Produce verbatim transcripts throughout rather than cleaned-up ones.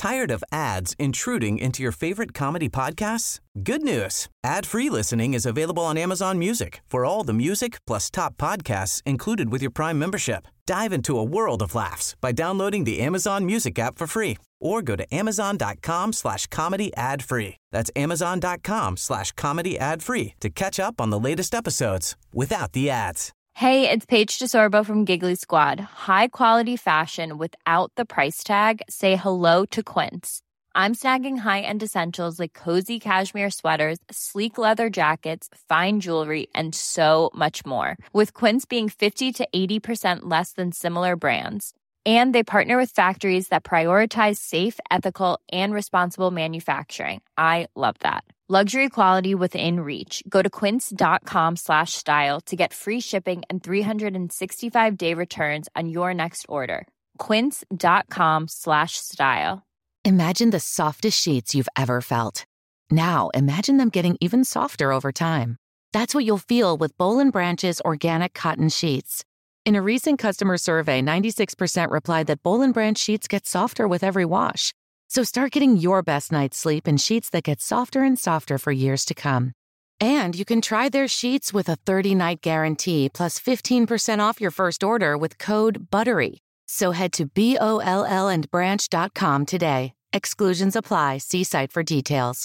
Tired of ads intruding into your favorite comedy podcasts? Good news. Ad-free listening is available on Amazon Music for all the music plus top podcasts included with your Prime membership. Dive into a world of laughs by downloading the Amazon Music app for free or go to amazon.com slash comedy ad free. That's amazon.com slash comedy ad free to catch up on the latest episodes without the ads. Hey, it's Paige DeSorbo from Giggly Squad. High quality fashion without the price tag. Say hello to Quince. I'm snagging high-end essentials like cozy cashmere sweaters, sleek leather jackets, fine jewelry, and so much more. With Quince being fifty to eighty percent less than similar brands. And they partner with factories that prioritize safe, ethical, and responsible manufacturing. I love that. Luxury quality within reach. Go to quince.com slash style to get free shipping and three sixty-five day returns on your next order. Quince.com slash style. Imagine the softest sheets you've ever felt. Now imagine them getting even softer over time. That's what you'll feel with Boll and Branch's organic cotton sheets. In a recent customer survey, ninety-six percent replied that Boll and Branch sheets get softer with every wash. So start getting your best night's sleep in sheets that get softer and softer for years to come. And you can try their sheets with a thirty-night guarantee plus fifteen percent off your first order with code BUTTERY. So head to B O L L and branch dot com today. Exclusions apply. See site for details.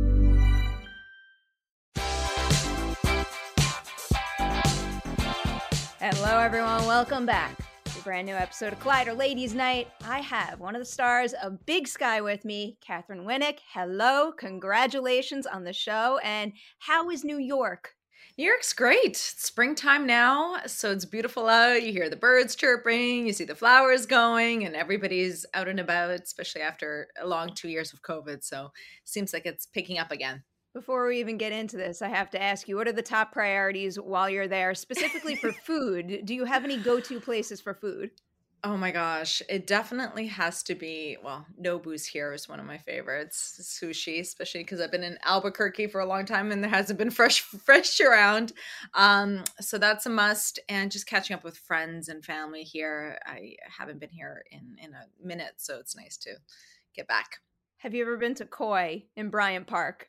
Hello, everyone. Welcome back to a brand new episode of Collider Ladies Night. I have one of the stars of Big Sky with me, Catherine Winnick. Hello. Congratulations on the show. And how is New York? New York's great. It's springtime now, so it's beautiful out. You hear the birds chirping, you see the flowers going, and everybody's out and about, especially after a long two years of COVID. So seems like it's picking up again. Before we even get into this, I have to ask you, what are the top priorities while you're there, specifically for food? Do you have any go-to places for food? Oh my gosh, it definitely has to be, well, Nobu's here is one of my favorites. Sushi, especially because I've been in Albuquerque for a long time and there hasn't been fresh fresh around. Um, so that's a must. And just catching up with friends and family here. I haven't been here in, in a minute, so it's nice to get back. Have you ever been to Koi in Bryant Park?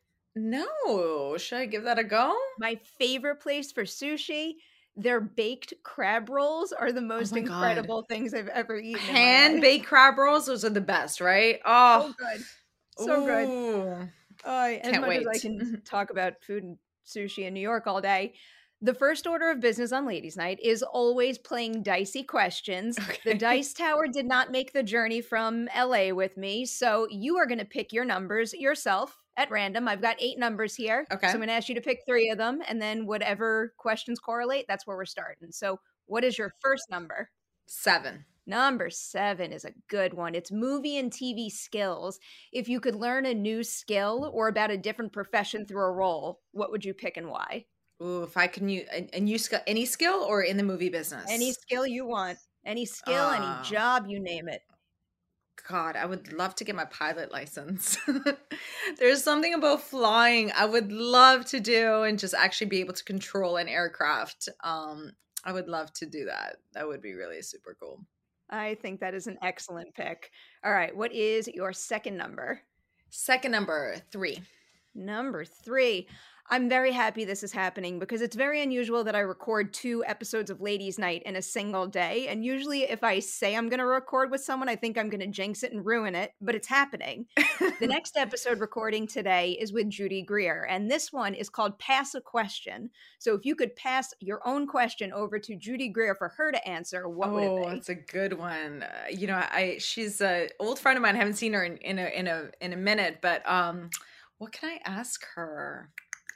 No. Should I give that a go? My favorite place for sushi. Their baked crab rolls are the most oh incredible God. things I've ever eaten. Hand baked crab rolls, those are the best, right? Oh, so good, so Ooh. good. Uh, as Can't much wait. as I can talk about food and sushi in New York all day, the first order of business on Ladies Night is always playing dicey questions. Okay. The Dice Tower did not make the journey from L A with me, so you are going to pick your numbers yourself. At random. I've got eight numbers here. Okay. So I'm going to ask you to pick three of them, and then whatever questions correlate, that's where we're starting. So what is your first number? Seven. Number seven is a good one. It's movie and T V skills. If you could learn a new skill or about a different profession through a role, what would you pick and why? Ooh, if I can use a, a new skill, any skill or in the movie business? Any skill you want. Any skill, uh, any job, you name it. God, I would love to get my pilot license. There's something about flying I would love to do and just actually be able to control an aircraft. Um, I would love to do that. That would be really super cool. I think that is an excellent pick. All right, what is your second number? Second number, three. Number three. I'm very happy this is happening because it's very unusual that I record two episodes of Ladies Night in a single day. And usually if I say I'm going to record with someone, I think I'm going to jinx it and ruin it, but it's happening. The next episode recording today is with Judy Greer, and this one is called Pass a Question. So if you could pass your own question over to Judy Greer for her to answer, what oh, would it be? That's a good one. Uh, you know, I she's an old friend of mine. I haven't seen her in, in a in a in a minute, but um, what can I ask her?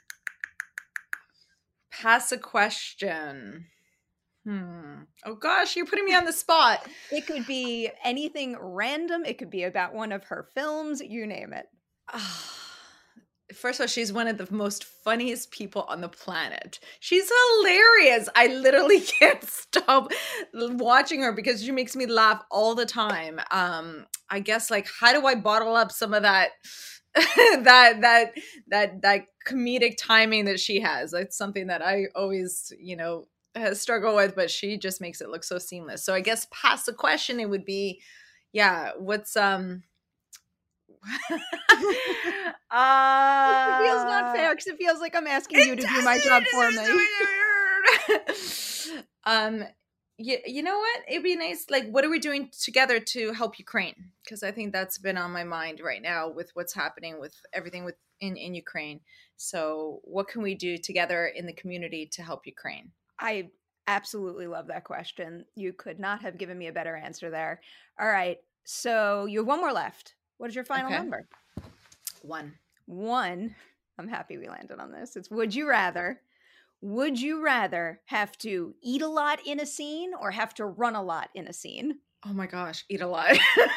Pass a question. Hmm. Oh gosh, you're putting me on the spot. It could be anything random. It could be about one of her films. You name it. First of all, she's one of the most funniest people on the planet. She's hilarious. I literally can't stop watching her because she makes me laugh all the time. Um, I guess like, how do I bottle up some of that that that that that comedic timing that she has? It's something that I always, you know, struggle with, but she just makes it look so seamless. So I guess past the question, it would be, yeah, what's um It feels not uh, fair because it feels like I'm asking you to do my job for me. um, you, you know what? It'd be nice. Like, what are we doing together to help Ukraine? Because I think that's been on my mind right now with what's happening with everything with in, in Ukraine. So what can we do together in the community to help Ukraine? I absolutely love that question. You could not have given me a better answer there. All right. So you have one more left. What is your final Okay. number? One. One. I'm happy we landed on this. It's would you rather? Would you rather have to eat a lot in a scene or have to run a lot in a scene? Oh my gosh, eat a lot.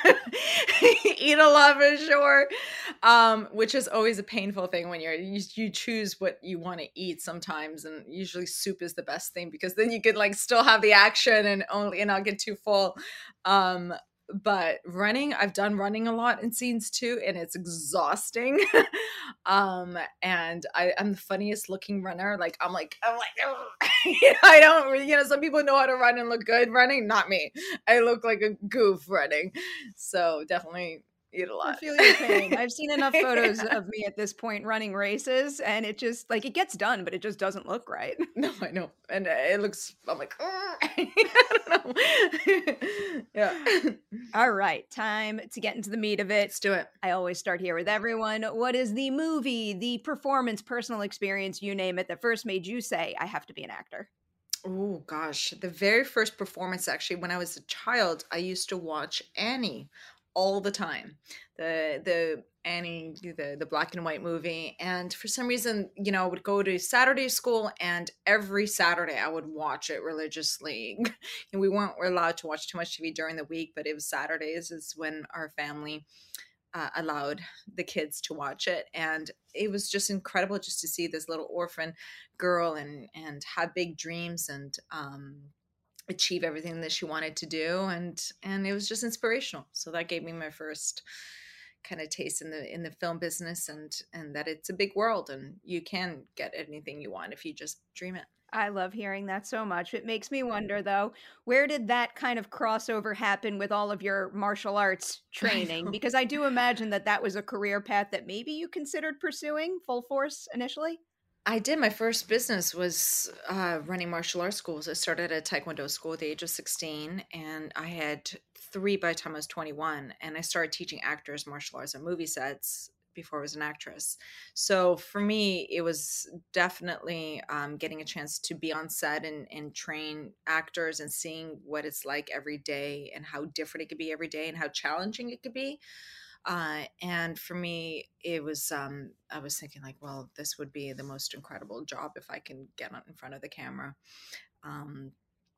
Eat a lot for sure. Um, which is always a painful thing when you're you, you choose what you want to eat sometimes, and usually soup is the best thing because then you could like still have the action and only and not get too full. Um, but running, I've done running a lot in scenes too, and it's exhausting. um, and I, I'm the funniest looking runner. Like I'm like I'm like I don't you know some people know how to run and look good running, not me. I look like a goof running. So definitely eat a I lot. feel your pain. I've seen enough photos of me at this point running races, and it just like it gets done, but it just doesn't look right. No, I know. And uh, it looks, I'm like, I don't know. Yeah. All right, time to get into the meat of it. Let's do it. I always start here with everyone. What is the movie, the performance, personal experience, you name it, that first made you say, I have to be an actor? Oh gosh, the very first performance actually when I was a child, I used to watch Annie all the time. The the Annie the the black and white movie, and for some reason, you know, I would go to Saturday school and every Saturday I would watch it religiously. And we weren't allowed to watch too much T V during the week, but it was Saturdays is when our family uh, allowed the kids to watch it, and it was just incredible just to see this little orphan girl and and have big dreams and um achieve everything that she wanted to do, and and it was just inspirational. So that gave me my first kind of taste in the in the film business, and and that it's a big world and you can get anything you want if you just dream it. I love hearing that so much. It makes me wonder, though, where did that kind of crossover happen with all of your martial arts I training? know. Because I do imagine that that was a career path that maybe you considered pursuing full force initially. I did. My first business was uh, running martial arts schools. I started at a Taekwondo school at the age of sixteen, and I had three by the time I was twenty-one. And I started teaching actors martial arts on movie sets before I was an actress. So for me, it was definitely um, getting a chance to be on set and, and train actors and seeing what it's like every day and how different it could be every day and how challenging it could be. Uh, and for me, it was, um, I was thinking like, well, this would be the most incredible job if I can get on in front of the camera. Um,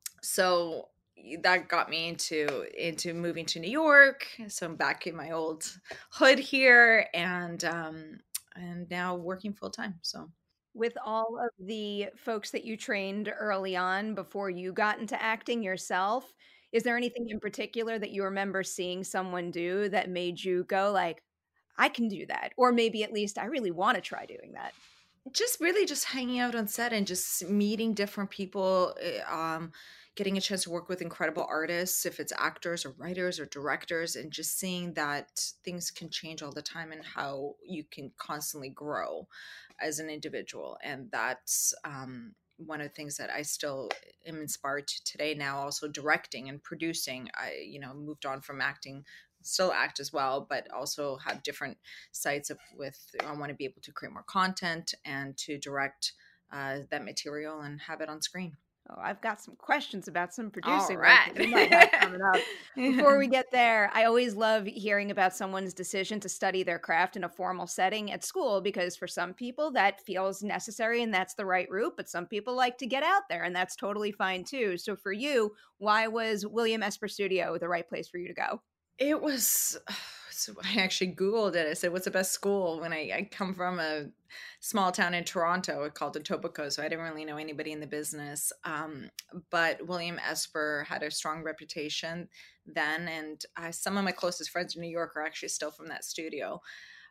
so that got me into, into moving to New York. So I'm back in my old hood here and, um, and now working full time. So With all of the folks that you trained early on before you got into acting yourself, is there anything in particular that you remember seeing someone do that made you go like, I can do that? Or maybe at least I really want to try doing that. just really just hanging out on set and just meeting different people, eh, um, getting a chance to work with incredible artists, if it's actors or writers or directors, and just seeing that things can change all the time and how you can constantly grow as an individual. And that's um, one of the things that I still am inspired to today now, also directing and producing. I, you know, moved on from acting, still act as well, but also have different sites of with I want to be able to create more content and to direct uh, that material and have it on screen. Oh, I've got some questions about some All producing work right. that we might have coming up. Before we get there, I always love hearing about someone's decision to study their craft in a formal setting at school because for some people that feels necessary and that's the right route, but some people like to get out there and that's totally fine too. So for you, why was William Esper Studio the right place for you to go? It was, so I actually Googled it. I said, what's the best school? When I, I come from a small town in Toronto called Etobicoke, so I didn't really know anybody in the business. Um, but William Esper had a strong reputation then. And I, some of my closest friends in New York are actually still from that studio.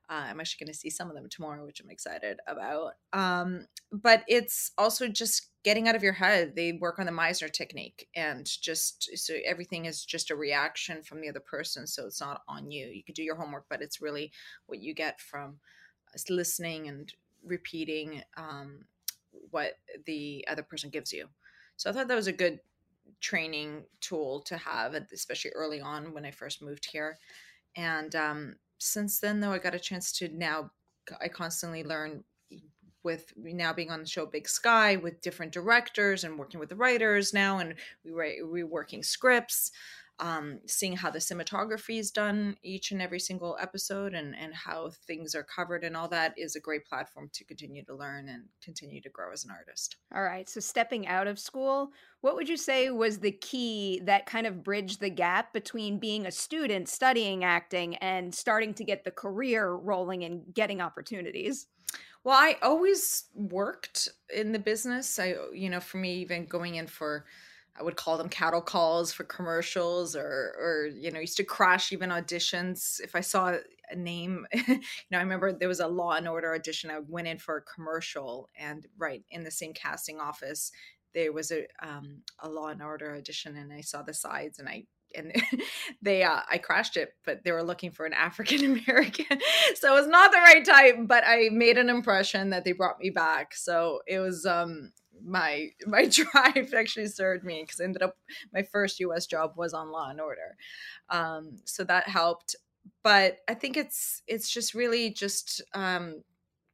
Uh, I'm actually going to see some of them tomorrow, which I'm excited about. Um, but it's also just getting out of your head. They work on the Meisner technique, and just so everything is just a reaction from the other person. So it's not on you. You could do your homework, but it's really what you get from listening and repeating um, what the other person gives you. So I thought that was a good training tool to have, especially early on when I first moved here. And um, since then, though, I got a chance to now, I constantly learn with now being on the show Big Sky with different directors and working with the writers now, and we were reworking scripts, um, seeing how the cinematography is done each and every single episode, and, and how things are covered and all that is a great platform to continue to learn and continue to grow as an artist. All right. So stepping out of school, what would you say was the key that kind of bridged the gap between being a student studying acting and starting to get the career rolling and getting opportunities? Well, I always worked in the business. I, you know, for me, even going in for, I would call them cattle calls for commercials, or, or, you know, used to crash even auditions. If I saw a name, you know, I remember there was a Law and Order audition. I went in for a commercial, and right in the same casting office, there was a, um, a Law and Order audition, and I saw the sides, and I, and they, uh, I crashed it, but they were looking for an African American. So it was not the right type, but I made an impression that they brought me back. So it was, um, my, my drive actually served me, because I ended up, my first U S job was on Law and Order. Um, so that helped. But I think it's, it's just really just, um,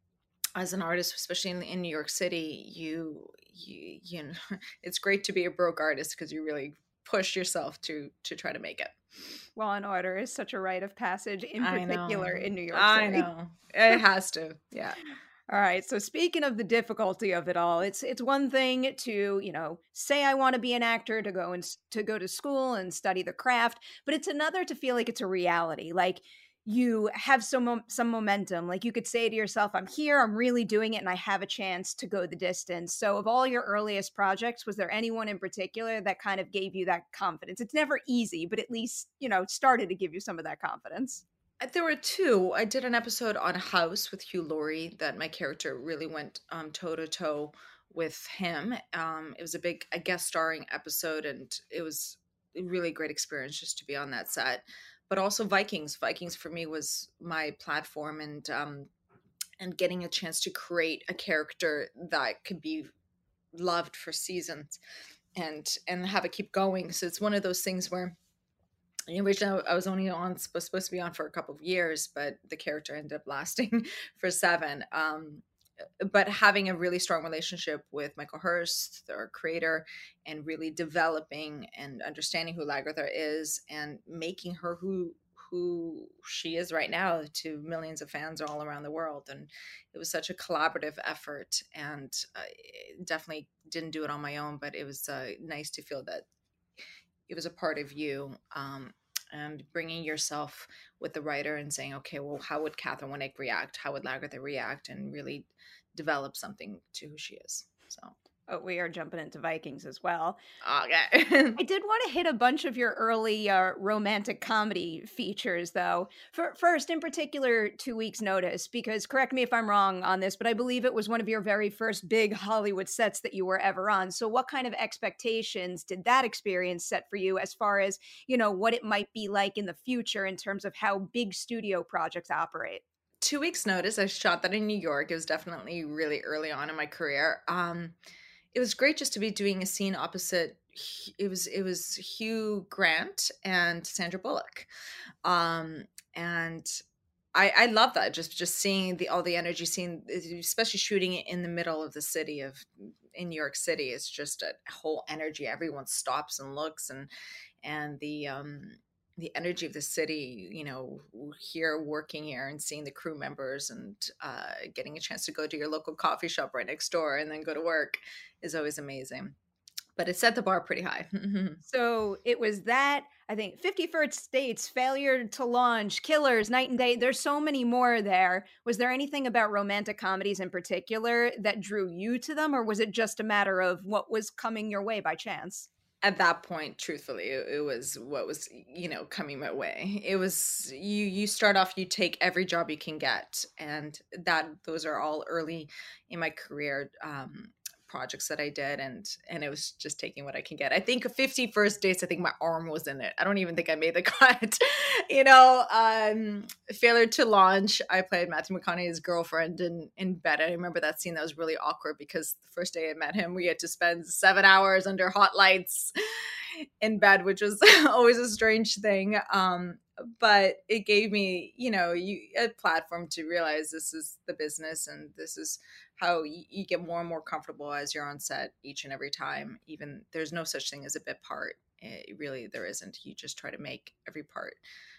as an artist, especially in, in New York City, you, you, you know, it's great to be a broke artist, because you really push yourself to to try to make it. Law and Order is such a rite of passage, in particular in New York City. I know. It has to. Yeah. All right. So speaking of the difficulty of it all, it's it's one thing to, you know, say I want to be an actor, to go and to go to school and study the craft, but it's another to feel like it's a reality. Like you have some some momentum. Like you could say to yourself, I'm here, I'm really doing it, and I have a chance to go the distance. So of all your earliest projects, was there anyone in particular that kind of gave you that confidence? It's never easy, but at least, you know, it started to give you some of that confidence. There were two. I did an episode on House with Hugh Laurie that my character really went um, toe to toe with him. Um, it was a big a guest starring episode, and it was a really great experience just to be on that set. But also Vikings. Vikings for me was my platform, and um, and getting a chance to create a character that could be loved for seasons, and and have it keep going. So it's one of those things where, originally I was only on supposed to be on for a couple of years, but the character ended up lasting for seven. Um, but having a really strong relationship with Michael Hurst, our creator, and really developing and understanding who Lagertha is, and making her who who she is right now to millions of fans all around the world. And it was such a collaborative effort, and uh, definitely didn't do it on my own, but it was uh, nice to feel that it was a part of you, um, and bringing yourself with the writer and saying, okay, well, how would Catherine Winnick react? How would Lagertha react? And really develop something to who she is. So. Oh, we are jumping into Vikings as well. Okay. I did want to hit a bunch of your early uh, romantic comedy features, though. For, first, in particular, Two Weeks Notice, because correct me if I'm wrong on this, but I believe it was one of your very first big Hollywood sets that you were ever on. So what kind of expectations did that experience set for you as far as, you know, what it might be like in the future in terms of how big studio projects operate? Two Weeks Notice, I shot that in New York. It was definitely really early on in my career. Um, It was great just to be doing a scene opposite. It was it was Hugh Grant and Sandra Bullock, um, and I I love that. Just just seeing the all the energy, seeing especially shooting it in the middle of the city of in New York City. It's just a whole energy. Everyone stops and looks, and and the um, the energy of the city. You know, here working here and seeing the crew members, and uh, getting a chance to go to your local coffee shop right next door and then go to work is always amazing. But it set the bar pretty high. So it was that, I think, fifty-first Dates, Failure to Launch, Killers, Night and Day. There's so many more there. Was there anything about romantic comedies in particular that drew you to them, or was it just a matter of what was coming your way by chance? at that point, truthfully, it, it was what was, you know, coming my way. It was, you you start off, you take every job you can get, and that those are all early in my career um projects that I did, and and it was just taking what I can get. I think fifty First Dates, I think my arm was in it. I don't even think I made the cut. you know, um Failure to Launch, I played Matthew McConaughey's girlfriend in in bed. I remember that scene. That was really awkward because the first day I met him, we had to spend seven hours under hot lights in bed, which was always a strange thing. Um but it gave me, you know, you a platform to realize this is the business, and this is how you, you get more and more comfortable as you're on set each and every time. Even there's no such thing as a bit part. It really, there isn't. You just try to make every part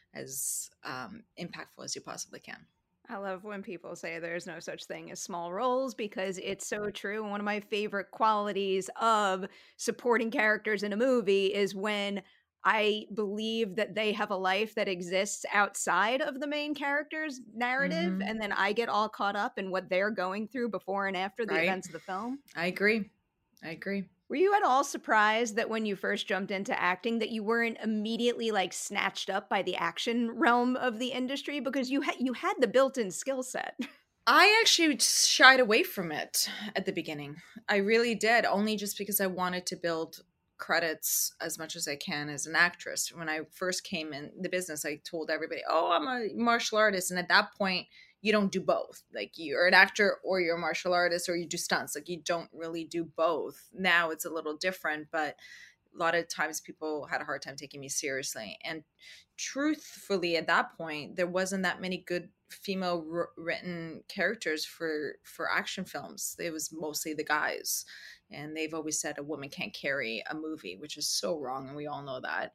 as um, impactful as you possibly can. I love when people say there's no such thing as small roles because it's so true. One of my favorite qualities of supporting characters in a movie is when I believe that they have a life that exists outside of the main character's narrative, Mhm. and then I get all caught up in what they're going through before and after the Right. events of the film. I agree. I agree. Were you at all surprised that when you first jumped into acting that you weren't immediately like snatched up by the action realm of the industry because you had you had the built-in skill set? I actually shied away from it at the beginning. I really did, only just because I wanted to build credits as much as I can as an actress. When I first came in the business, I told everybody, "Oh, I'm a martial artist." And at that point, you don't do both. Like, you're an actor or you're a martial artist or you do stunts. Like, you don't really do both. Now it's a little different, but a lot of times people had a hard time taking me seriously. And truthfully, at that point, there wasn't that many good female r- written characters for for action films. It was mostly the guys, and they've always said a woman can't carry a movie, which is so wrong, and we all know that.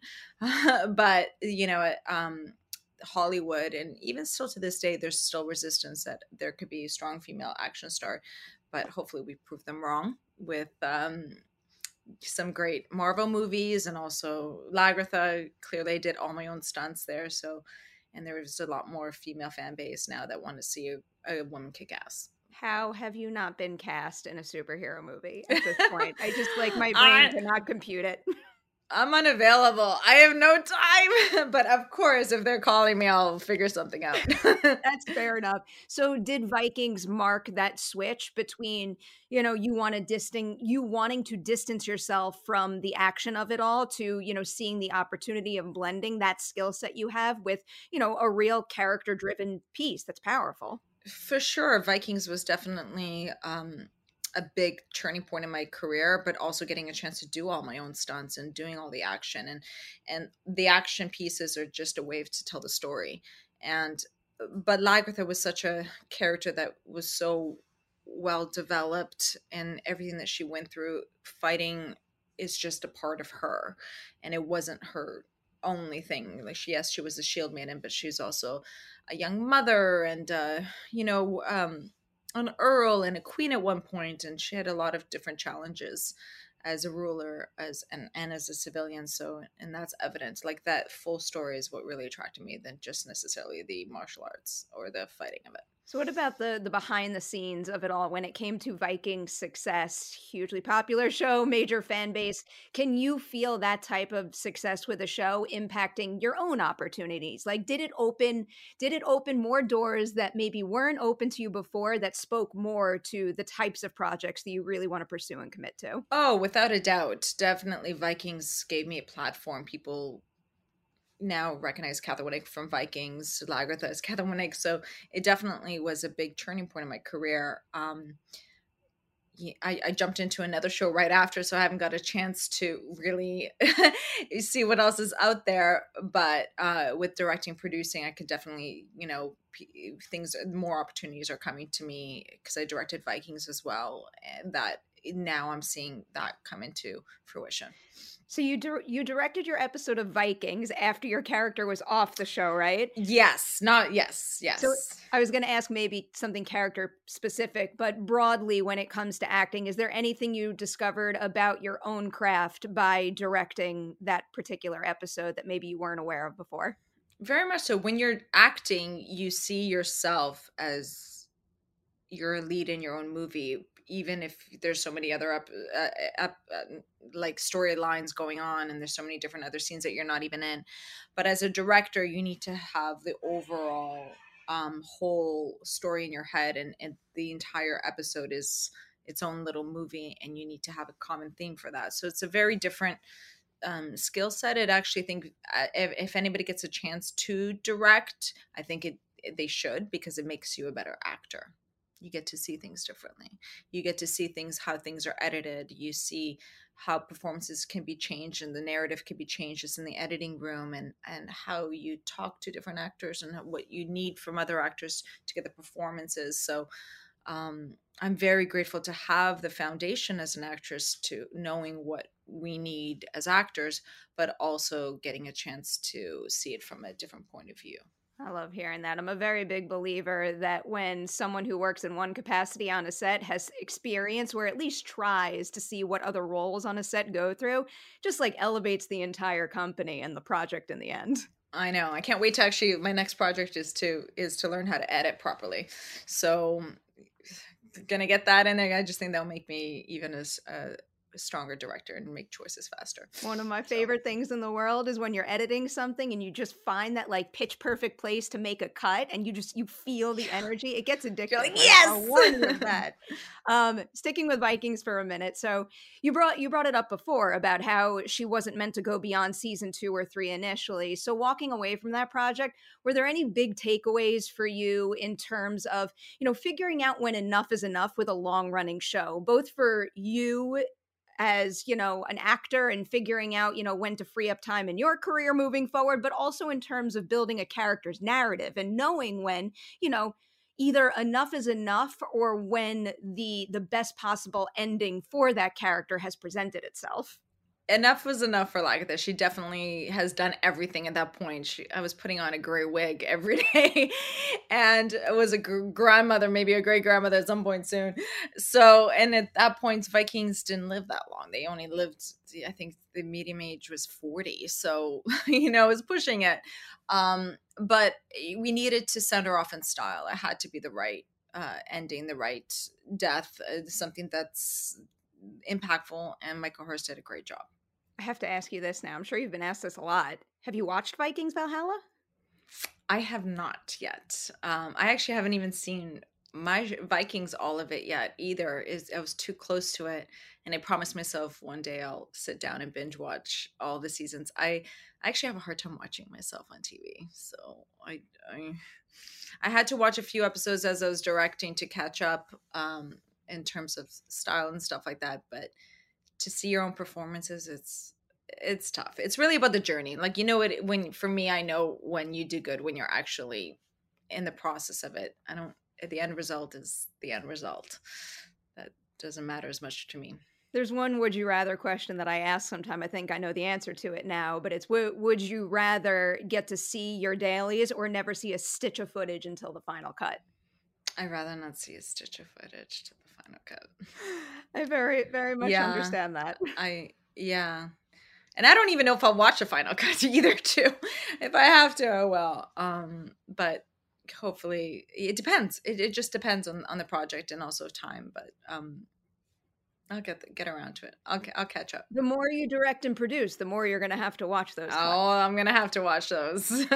But you know, um Hollywood, and even still to this day, there's still resistance that there could be a strong female action star, but hopefully we prove them wrong with um some great Marvel movies. And also Lagertha, clearly I did all my own stunts there. So, and there's a lot more female fan base now that want to see a, a woman kick ass. How have you not been cast in a superhero movie at this point? I just like my brain I- cannot compute it. I'm unavailable. I have no time. But of course, if they're calling me, I'll figure something out. That's fair enough. So did Vikings mark that switch between, you know, you want to disting you wanting to distance yourself from the action of it all to, you know, seeing the opportunity of blending that skill set you have with, you know, a real character driven piece that's powerful? For sure, Vikings was definitely um, a big turning point in my career, but also getting a chance to do all my own stunts and doing all the action, and and the action pieces are just a way to tell the story. And but Lagertha was such a character that was so well developed, and everything that she went through fighting is just a part of her, and it wasn't her only thing. Like, she, yes, she was a shield maiden, but she's also a young mother, and uh you know um an earl and a queen at one point, and she had a lot of different challenges as a ruler as and, and as a civilian. So, and that's evident. Like, that full story is what really attracted me than just necessarily the martial arts or the fighting of it. So what about the the behind the scenes of it all when it came to Vikings success? Hugely popular show, major fan base. Can you feel that type of success with a show impacting your own opportunities? Like, did it open did it open more doors that maybe weren't open to you before, that spoke more to the types of projects that you really want to pursue and commit to? Oh, without a doubt. Definitely Vikings gave me a platform. People now recognize Catherine Winnick from Vikings, Lagertha as Catherine Winnick. So it definitely was a big turning point in my career. Um, yeah, I, I jumped into another show right after, so I haven't got a chance to really see what else is out there. But uh, with directing, producing, I could definitely, you know, p- things, more opportunities are coming to me because I directed Vikings as well. And that now I'm seeing that come into fruition. So you dir- you directed your episode of Vikings after your character was off the show, right? Yes, not, yes, yes. So I was going to ask maybe something character specific, but broadly when it comes to acting, is there anything you discovered about your own craft by directing that particular episode that maybe you weren't aware of before? Very much so. When you're acting, you see yourself as you're a lead in your own movie. even if there's so many other up, uh, up uh, like storylines going on, and there's so many different other scenes that you're not even in. But as a director, you need to have the overall um, whole story in your head, and, and the entire episode is its own little movie, and you need to have a common theme for that. So it's a very different um, skill set. It actually think uh, if, if anybody gets a chance to direct, I think it they should, because it makes you a better actor. You get to see things differently. You get to see things, how things are edited. You see how performances can be changed and the narrative can be changed just in the editing room, and, and how you talk to different actors and what you need from other actors to get the performances. So um, I'm very grateful to have the foundation as an actress, to knowing what we need as actors, but also getting a chance to see it from a different point of view. I love hearing that. I'm a very big believer that when someone who works in one capacity on a set has experience, or at least tries to see what other roles on a set go through, just like elevates the entire company and the project in the end. I know. I can't wait to actually, my next project is to is to learn how to edit properly. So gonna get that in there. I just think that'll make me even as a stronger director and make choices faster. One of my favorite so. things in the world is when you're editing something and you just find that like pitch perfect place to make a cut, and you just you feel the energy. It gets addictive. You're like, yes, I warn you of that. Um, sticking with Vikings for a minute. So you brought you brought it up before about how she wasn't meant to go beyond season two or three initially. So walking away from that project, were there any big takeaways for you in terms of, you know, figuring out when enough is enough with a long running show, both for you as, you know, an actor and figuring out, you know, when to free up time in your career moving forward, but also in terms of building a character's narrative and knowing when, you know, either enough is enough, or when the the best possible ending for that character has presented itself? Enough was enough for Lagatha. She definitely has done everything at that point. She, I was putting on a gray wig every day and was a gr- grandmother, maybe a great grandmother at some point soon. So, and at that point, Vikings didn't live that long. They only lived, I think the median age was forty. So, you know, it was pushing it. Um, but we needed to send her off in style. It had to be the right uh, ending, the right death, uh, something that's impactful. And Michael Hurst did a great job. I have to ask you this now. I'm sure you've been asked this a lot. Have you watched Vikings Valhalla? I have not yet. Um, I actually haven't even seen my Vikings, all of it yet either. Is I was too close to it, and I promised myself one day I'll sit down and binge watch all the seasons. I, I actually have a hard time watching myself on T V, so I, I, I had to watch a few episodes as I was directing to catch up um, in terms of style and stuff like that, but to see your own performances, it's it's tough. It's really about the journey. Like, you know, it when for me, I know when you do good when you're actually in the process of it. I don't. The end result is the end result. That doesn't matter as much to me. There's one would you rather question that I ask sometime. I think I know the answer to it now, but it's w- would you rather get to see your dailies or never see a stitch of footage until the final cut? I'd rather not see a stitch of footage to the final cut. I very, very much yeah, understand that. I, yeah. And I don't even know if I'll watch a final cut either, too. If I have to, I will. Um, but hopefully, it depends. It, it just depends on, on the project and also time. But um, I'll get the, get around to it. I'll I'll catch up. The more you direct and produce, the more you're going to have to watch those. Oh, cuts. I'm going to have to watch those.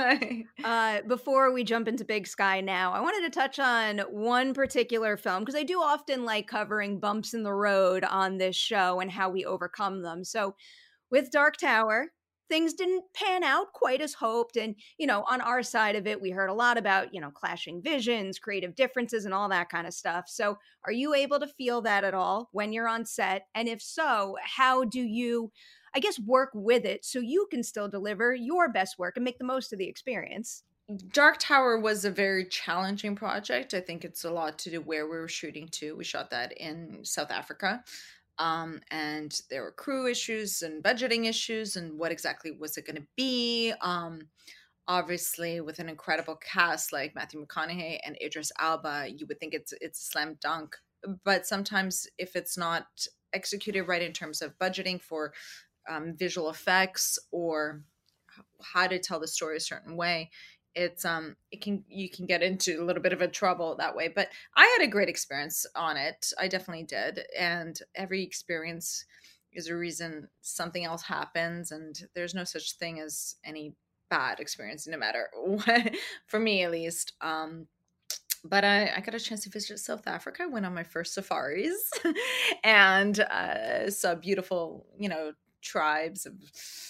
uh, before we jump into Big Sky now, I wanted to touch on one particular film, because I do often like covering bumps in the road on this show and how we overcome them. So with Dark Tower, things didn't pan out quite as hoped. And, you know, on our side of it, we heard a lot about, you know, clashing visions, creative differences, and all that kind of stuff. So are you able to feel that at all when you're on set? And if so, how do you, I guess, work with it so you can still deliver your best work and make the most of the experience? Dark Tower was a very challenging project. I think it's a lot to do where we were shooting to. We shot that in South Africa. Um, and there were crew issues and budgeting issues and what exactly was it going to be? Um, obviously, with an incredible cast like Matthew McConaughey and Idris Elba, you would think it's it's a slam dunk. But sometimes if it's not executed right in terms of budgeting for um, visual effects or how to tell the story a certain way, it's um it can you can get into a little bit of a trouble that way. But I had a great experience on it. I definitely did. And every experience is a reason something else happens, and there's no such thing as any bad experience, no matter what, for me at least. Um but I, I got a chance to visit South Africa. I went on my first safaris and uh, saw beautiful, you know, tribes of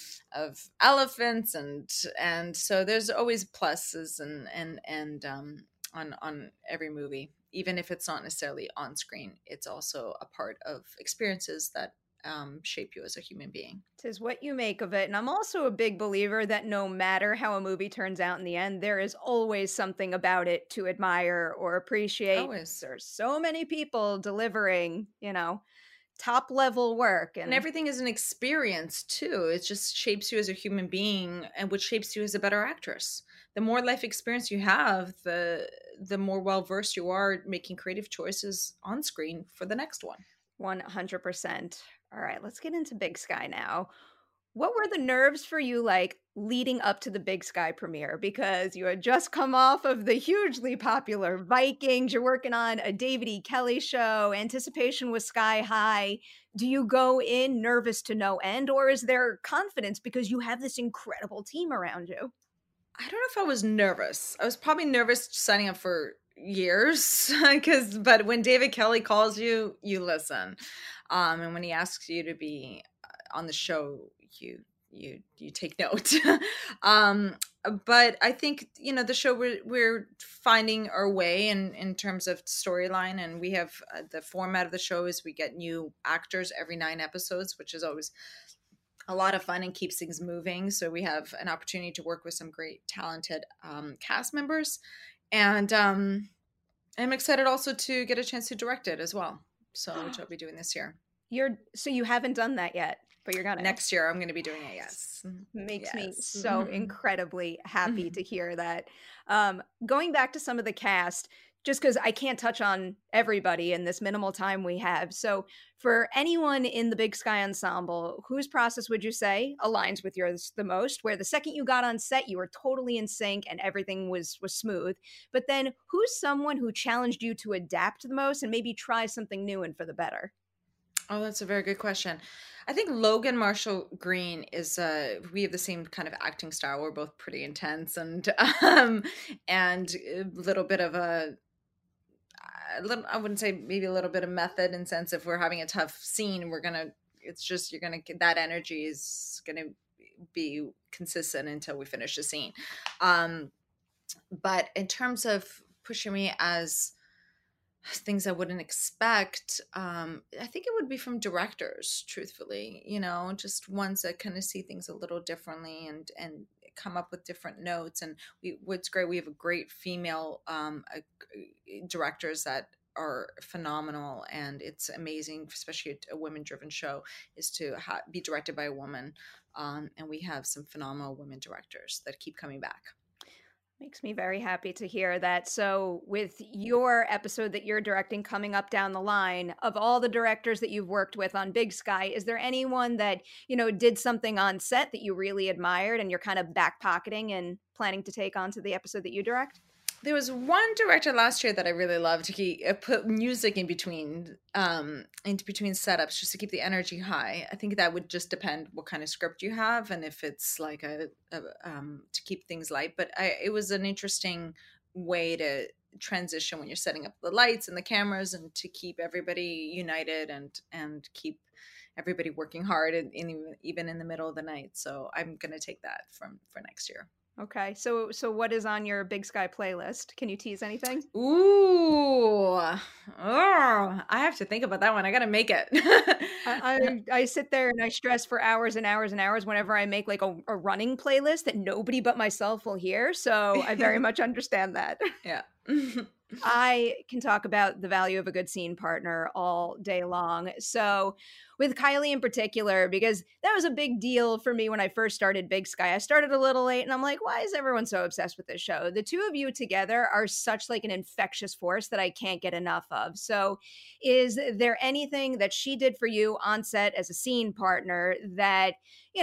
of elephants, and and so there's always pluses and and and um, on on every movie, even if it's not necessarily on screen. It's also a part of experiences that um, shape you as a human being. Tis what you make of it. And I'm also a big believer that no matter how a movie turns out in the end, there is always something about it to admire or appreciate. Always. There's so many people delivering, you know, top level work. And, And everything is an experience too. It just shapes you as a human being, and which shapes you as a better actress. The more life experience you have, the the more well versed you are making creative choices on screen for the next one. one hundred percent. All right, let's get into Big Sky now. What were the nerves for you like leading up to the Big Sky premiere? Because you had just come off of the hugely popular Vikings. You're working on a David E. Kelly show. Anticipation was sky high. Do you go in nervous to no end, or is there confidence because you have this incredible team around you? I don't know if I was nervous. I was probably nervous signing up for years because but when David Kelly calls you, you listen. Um, and when he asks you to be on the show, you you you take note. um, but I think, you know, the show, we're we're finding our way in in terms of storyline, and we have uh, the format of the show is we get new actors every nine episodes, which is always a lot of fun and keeps things moving. So we have an opportunity to work with some great talented um, cast members, and um, I'm excited also to get a chance to direct it as well. So which I'll be doing this year. You're so you haven't done that yet, but you're gonna Next year. I'm going to be doing it. Yes, makes me Yes. so Mhm. incredibly happy Mhm. to hear that. Um, going back to some of the cast, just because I can't touch on everybody in this minimal time we have. So, for anyone in the Big Sky Ensemble, whose process would you say aligns with yours the most? Where the second you got on set, you were totally in sync and everything was was smooth. But then, who's someone who challenged you to adapt the most and maybe try something new and for the better? Oh, that's a very good question. I think Logan Marshall Green is uh we have the same kind of acting style. We're both pretty intense, and um and a little bit of a a little, I wouldn't say maybe a little bit of method, in sense if we're having a tough scene, we're gonna it's just you're gonna get that energy is gonna be consistent until we finish the scene. Um but in terms of pushing me as things I wouldn't expect, um, I think it would be from directors, truthfully, you know, just ones that kind of see things a little differently and and come up with different notes. And we what's great, we have a great female um, uh, directors that are phenomenal, and it's amazing, especially a, a women-driven show, is to ha- be directed by a woman. Um, and we have some phenomenal women directors that keep coming back. Makes me very happy to hear that. So, with your episode that you're directing coming up down the line, of all the directors that you've worked with on Big Sky, is there anyone that, you know, did something on set that you really admired and you're kind of back pocketing and planning to take onto the episode that you direct? There was one director last year that I really loved. He uh, put music in between, um, in between setups, just to keep the energy high. I think that would just depend what kind of script you have, and if it's like a, a um, to keep things light. But I, it was an interesting way to transition when you're setting up the lights and the cameras, and to keep everybody united and and keep everybody working hard, and, and even even in the middle of the night. So I'm gonna take that from for next year. Okay. So so what is on your Big Sky playlist? Can you tease anything? Ooh, oh, I have to think about that one. I gotta make it. I, I I sit there and I stress for hours and hours and hours whenever I make like a, a running playlist that nobody but myself will hear. So I very much understand that. Yeah. I can talk about the value of a good scene partner all day long. So, with Kylie in particular, because that was a big deal for me when I first started Big Sky. I started a little late and I'm like, why is everyone so obsessed with this show? The two of you together are such like an infectious force that I can't get enough of. So, is there anything that she did for you on set as a scene partner that, you know,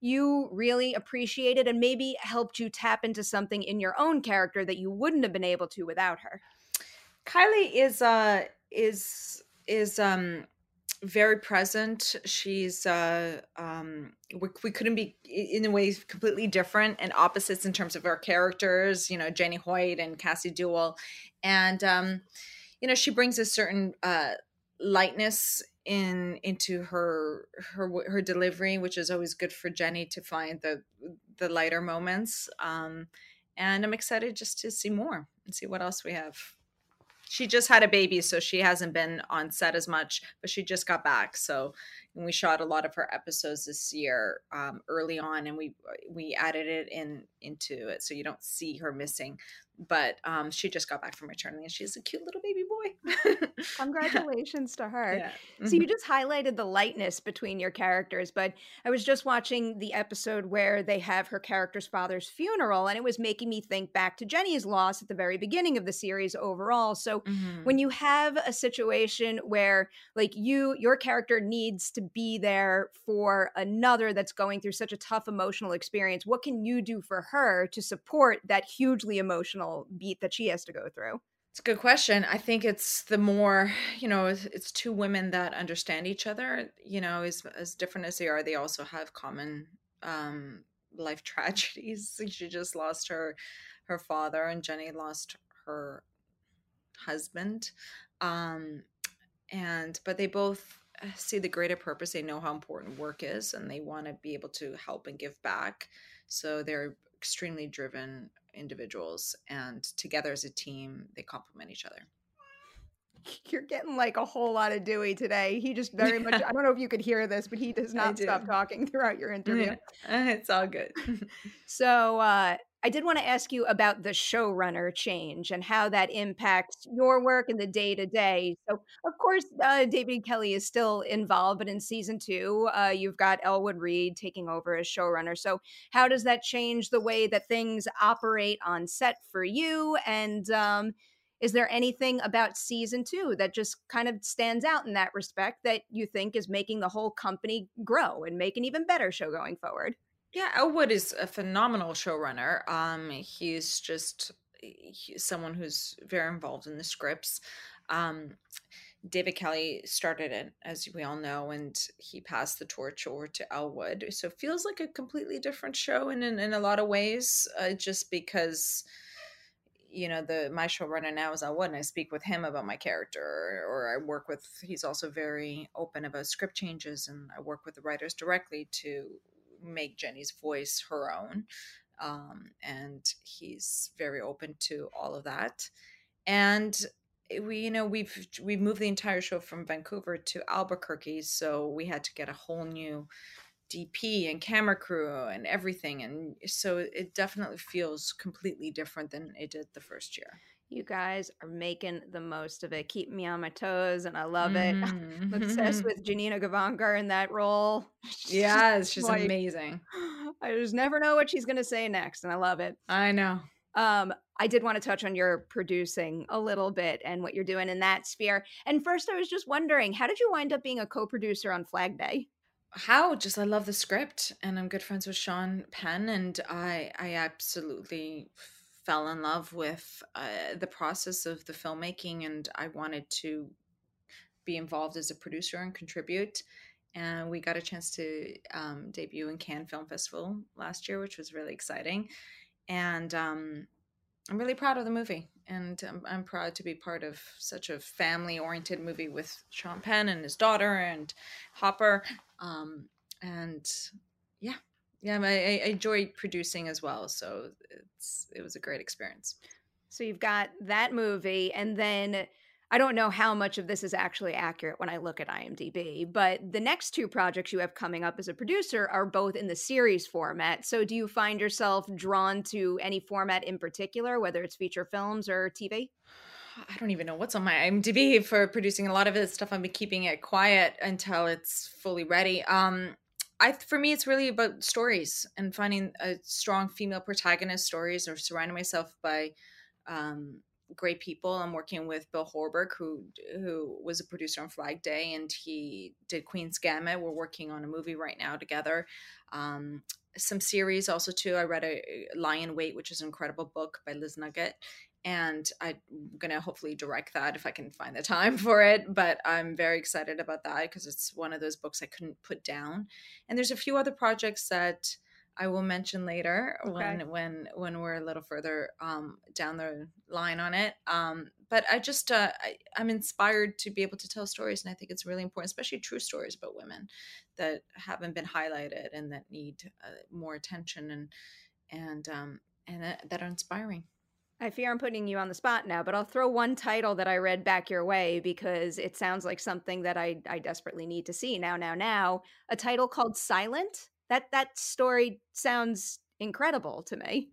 you really appreciated and maybe helped you tap into something in your own character that you wouldn't have been able to without her? Kylie is uh is is um very present. She's uh um we, we couldn't be i- in a way completely different and opposites in terms of our characters, you know, Jenny Hoyt and Cassie Dewell. And um you know, she brings a certain uh lightness in into her her her delivery, which is always good for Jenny to find the the lighter moments. Um and I'm excited just to see more and see what else we have. She just had a baby, so she hasn't been on set as much, but she just got back. So and we shot a lot of her episodes this year um, early on, and we we added it in into it so you don't see her missing. But um, she just got back from maternity, and she's a cute little baby boy. Congratulations to her. Yeah. So Mhm. you just highlighted the lightness between your characters, but I was just watching the episode where they have her character's father's funeral, and it was making me think back to Jenny's loss at the very beginning of the series overall. So Mhm. when you have a situation where like you your character needs to be there for another that's going through such a tough emotional experience, what can you do for her to support that hugely emotional beat that she has to go through? It's a good question. I think it's the more, you know, it's, it's two women that understand each other, you know, as as different as they are, they also have common um life tragedies. She just lost her her father and Jenny lost her husband. Um and but they both uh, see the greater purpose. They know how important work is and they want to be able to help and give back. So they're extremely driven individuals and together as a team they complement each other. You're getting like a whole lot of Dewey today. He just very much, I don't know if you could hear this, but he does I not do. stop talking throughout your interview. Yeah, it's all good. So, uh, I did want to ask you about the showrunner change and how that impacts your work and the day to day. So, of course, uh, David Kelly is still involved, but in season two, uh, you've got Elwood Reed taking over as showrunner. So, how does that change the way that things operate on set for you? And um, is there anything about season two that just kind of stands out in that respect that you think is making the whole company grow and make an even better show going forward? Yeah, Elwood is a phenomenal showrunner. Um, he's just he's someone who's very involved in the scripts. Um, David Kelly started it, as we all know, and he passed the torch over to Elwood. So it feels like a completely different show in in, in a lot of ways, uh, just because you know the my showrunner now is Elwood, and I speak with him about my character, or, or I work with. He's also very open about script changes, and I work with the writers directly to make Jenny's voice her own. Um, and he's very open to all of that. And we, you know, we've we've moved the entire show from Vancouver to Albuquerque, so we had to get a whole new D P and camera crew and everything, and so it definitely feels completely different than it did the first year. You guys are making the most of it, keeping me on my toes, and I love it. I'm obsessed Hmm. with Janina Gavankar in that role. She's Yes, she's like, amazing. I just never know what she's gonna say next, and I love it. I know. Um, I did want to touch on your producing a little bit and what you're doing in that sphere. And first, I was just wondering, how did you wind up being a co-producer on Flag Day? How just I love the script and I'm good friends with Sean Penn and I I absolutely fell in love with uh, the process of the filmmaking and I wanted to be involved as a producer and contribute. And we got a chance to um, debut in Cannes Film Festival last year, which was really exciting. And um, I'm really proud of the movie. And I'm, I'm proud to be part of such a family oriented movie with Sean Penn and his daughter and Hopper. Um, and yeah, yeah, I, I enjoy producing as well. So it's it was a great experience. So you've got that movie, and then I don't know how much of this is actually accurate when I look at IMDb, but the next two projects you have coming up as a producer are both in the series format. So do you find yourself drawn to any format in particular, whether it's feature films or T V? I don't even know what's on my IMDb for producing a lot of this stuff. I've been keeping it quiet until it's fully ready. Um, I for me, it's really about stories and finding a strong female protagonist stories, or surrounding myself by um, great people. I'm working with Bill Horberg, who who was a producer on Flag Day, and he did Queen's Gambit. We're working on a movie right now together. Um, some series also too. I read a Lie in Wait, which is an incredible book by Liz Nugget, and I'm gonna hopefully direct that if I can find the time for it. But I'm very excited about that because it's one of those books I couldn't put down. And there's a few other projects that I will mention later Okay. when when when we're a little further um, down the line on it. Um, but I just uh, I, I'm inspired to be able to tell stories, and I think it's really important, especially true stories about women that haven't been highlighted and that need uh, more attention and and um, and uh, that are inspiring. I fear I'm putting you on the spot now, but I'll throw one title that I read back your way because it sounds like something that I I desperately need to see now. Now, now, a title called Silent. That that story sounds incredible to me.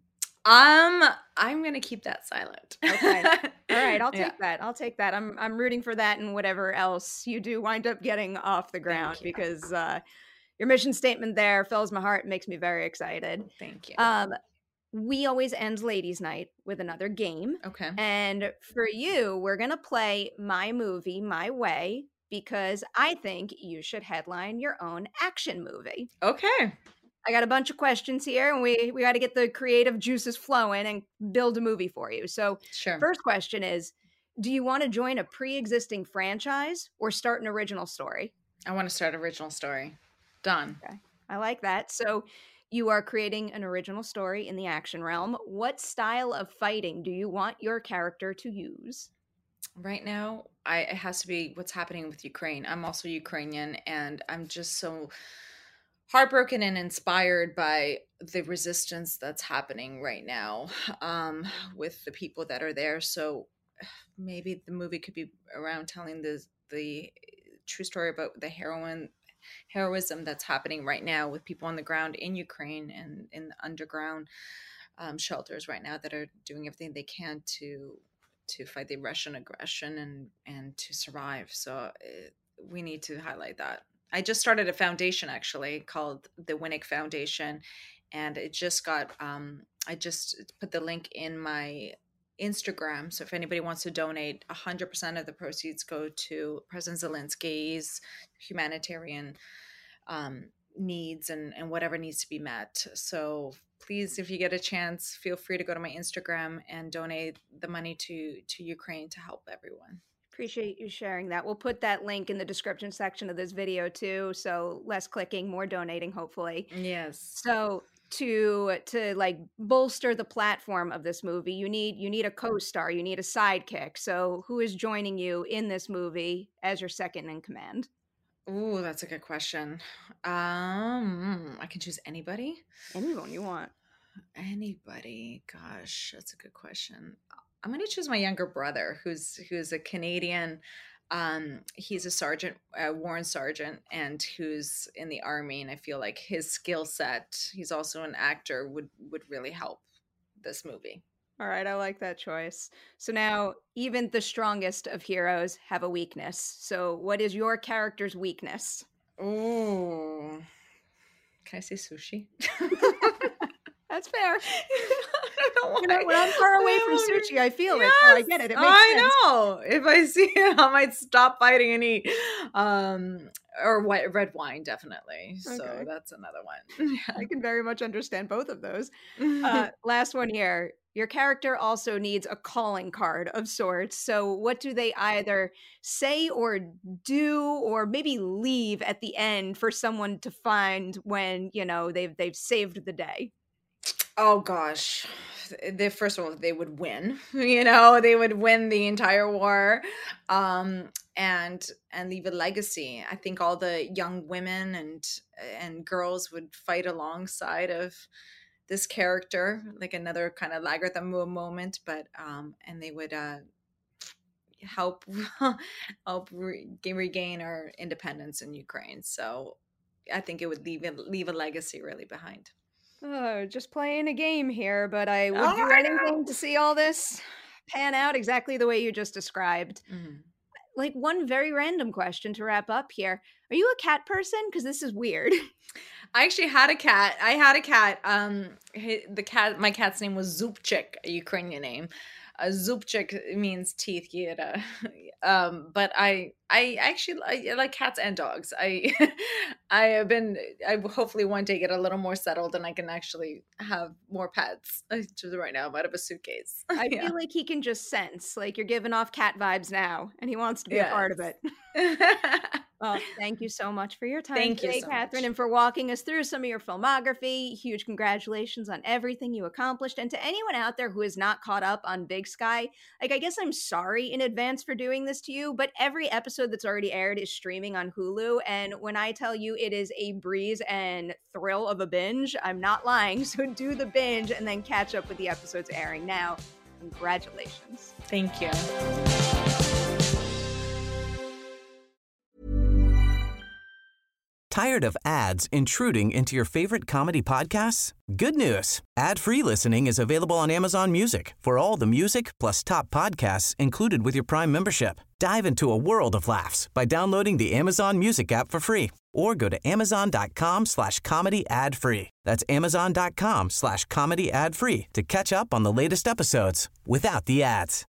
Um, I'm gonna keep that silent. Okay. All right, I'll take Yeah. that. I'll take that. I'm I'm rooting for that and whatever else you do wind up getting off the ground you. because uh, your mission statement there fills my heart and makes me very excited. Thank you. Um, we always end Ladies' Night with another game. Okay. And for you, we're going to play My Movie, My Way, because I think you should headline your own action movie. Okay. I got a bunch of questions here, and we, we got to get the creative juices flowing and build a movie for you. So, Sure. first question is, do you want to join a pre-existing franchise or start an original story? I want to start original story. Done. Okay. I like that. So, you are creating an original story in the action realm. What style of fighting do you want your character to use? Right now, I it has to be what's happening with Ukraine. I'm also Ukrainian, and I'm just so heartbroken and inspired by the resistance that's happening right now um, with the people that are there. So maybe the movie could be around telling the the true story about the heroine heroism that's happening right now with people on the ground in Ukraine and in the underground um, shelters right now that are doing everything they can to to fight the Russian aggression and and to survive. So it, we need to highlight that. I just started a foundation actually called the Winnick Foundation, and it just got um, I just put the link in my Instagram. So if anybody wants to donate, one hundred percent of the proceeds go to President Zelensky's humanitarian um, needs and, and whatever needs to be met. So please, if you get a chance, feel free to go to my Instagram and donate the money to, to Ukraine to help everyone. Appreciate you sharing that. We'll put that link in the description section of this video too. So less clicking, more donating, hopefully. Yes. So to to like bolster the platform of this movie, you need you need a co-star, you need a sidekick. So who is joining you in this movie as your second in command? Ooh, that's a good question. Um, I can choose anybody. Anyone you want. Anybody. Gosh, that's a good question. I'm going to choose my younger brother, who's who's a Canadian. Um, he's a sergeant, a warrant sergeant, and who's in the army. And I feel like his skill set, he's also an actor, would would really help this movie. All right, I like that choice. So now, even the strongest of heroes have a weakness. So what is your character's weakness? Ooh, can I say sushi? That's fair. I don't know why. You know, when I'm far away from sushi, I feel yes, it. So I get it. It makes I sense. know. If I see it, I might stop fighting and eat. Um, or white, red wine, definitely. Okay. So that's another one. I can very much understand both of those. Uh, last one here. Your character also needs a calling card of sorts. So what do they either say or do or maybe leave at the end for someone to find when, you know, they've they've saved the day? Oh gosh. They, first of all, they would win, you know, they would win the entire war, um, and and leave a legacy. I think all the young women and and girls would fight alongside of this character, like another kind of Lagertha moment, but um, and they would uh, help help re- regain our independence in Ukraine. So I think it would leave leave a legacy really behind. Oh, just playing a game here, but I would Oh, do I anything know. to see all this pan out exactly the way you just described. Mm. Like one very random question to wrap up here. Are you a cat person? Because this is weird. I actually had a cat. I had a cat. Um, hi- the cat, my cat's name was Zupchik, a Ukrainian name. uh, zubчик means teeth, Gyra. Um, but I, I actually I, I like cats and dogs. I, I have been, I hopefully one day get a little more settled and I can actually have more pets. To right now, I'm out of a suitcase. I Yeah. feel like he can just sense, like you're giving off cat vibes now, and he wants to be a part of it. Well, thank you so much for your time Thank you today, so Catherine, much. and for walking us through some of your filmography. Huge congratulations on everything you accomplished. And to anyone out there who is not caught up on Big Sky, like, I guess I'm sorry in advance for doing this to you, but every episode that's already aired is streaming on Hulu. And when I tell you it is a breeze and thrill of a binge, I'm not lying. So do the binge and then catch up with the episodes airing now. Congratulations. Thank you. Tired of ads intruding into your favorite comedy podcasts? Good news. Ad-free listening is available on Amazon Music for all the music plus top podcasts included with your Prime membership. Dive into a world of laughs by downloading the Amazon Music app for free or go to amazon.com slash comedy ad free. That's amazon.com slash comedy ad free to catch up on the latest episodes without the ads.